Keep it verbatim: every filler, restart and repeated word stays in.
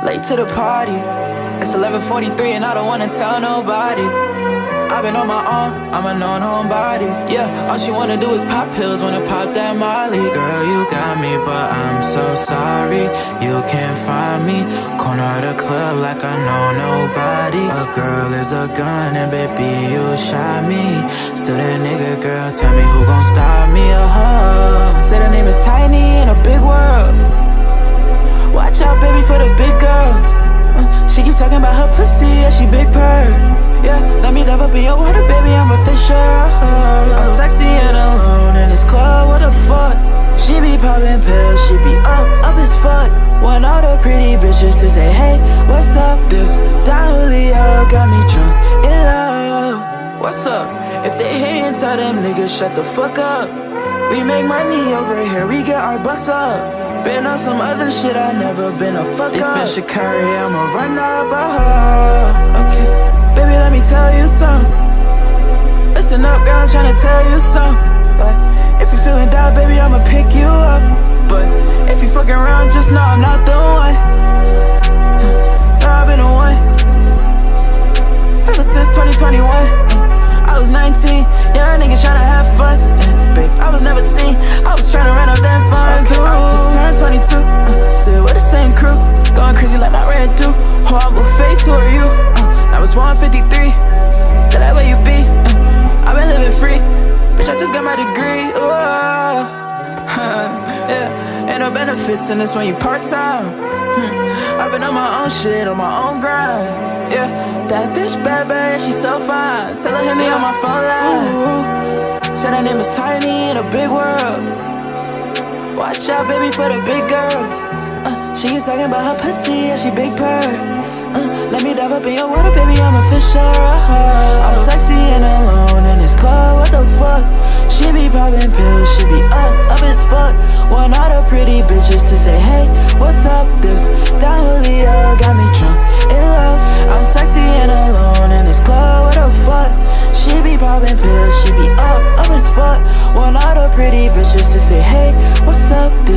late to the party. It's eleven forty-three and I don't wanna tell nobody. I've been on my own, I'm a known homebody. Yeah, all she wanna do is pop pills, wanna pop that Molly. Girl, you got me, but I'm so sorry. You can't find me, corner of the club like I know nobody. A girl is a gun and baby, you shot me. Still that nigga, girl, tell me who gon' stop me, uh-huh. Say the name is Tiny in a big world. Watch out, baby, for the big girls. uh, She keep talking about her pussy, yeah, she big purr. Yeah, let me dive up in your water, baby, I'm a fisher. I'm sexy and alone in this club, what the fuck? She be popping pills, she be up, up as fuck. Want all the pretty bitches to say, hey, what's up? This Don Julio got me drunk in love. What's up? If they hatin', tell them niggas shut the fuck up. We make money over here, we get our bucks up. Been on some other shit, I never been a fuck this up. This bitch Sha'Carri, I'ma run up a her. Okay, baby, let me tell you something. Listen up, girl, I'm tryna tell you something. Like, if you feeling down, baby, I'ma pick you up. But if you fucking around, just know I'm not the one. No, I've been the one ever since twenty twenty-one. I was nineteen, young nigga tryna have fun. Babe, I was never seen, I was tryna run up them funds. Okay, I just turned twenty-two, uh, still with the same crew. Going crazy like my red do. Horrible face, who are you? Uh, I was one fifty-three, so that way you be. uh, I've been living free, bitch, I just got my degree. Ooh, yeah, ain't no benefits in this when you part-time. hmm. I've been on my own shit, on my own grind. Yeah, that bitch bad, bad, she so fine. Tell her hit me on my phone line. Ooh. Said her name is Tiny in a big world. Watch out, baby, for the big girls. uh, She keep talking about her pussy, yeah, she big purr. uh, Let me dive up in your water, baby, I'm a fisher. uh, I'm sexy and alone in this club, what the fuck? She be popping pills, she be up, up as fuck. Want all the pretty bitches to say, hey, what's up? This Don Julio got me drunk in love. I'm sexy and alone in this club, what the fuck? She be popping pills, she be up, up as fuck. Want all the pretty bitches to say, hey, what's up? This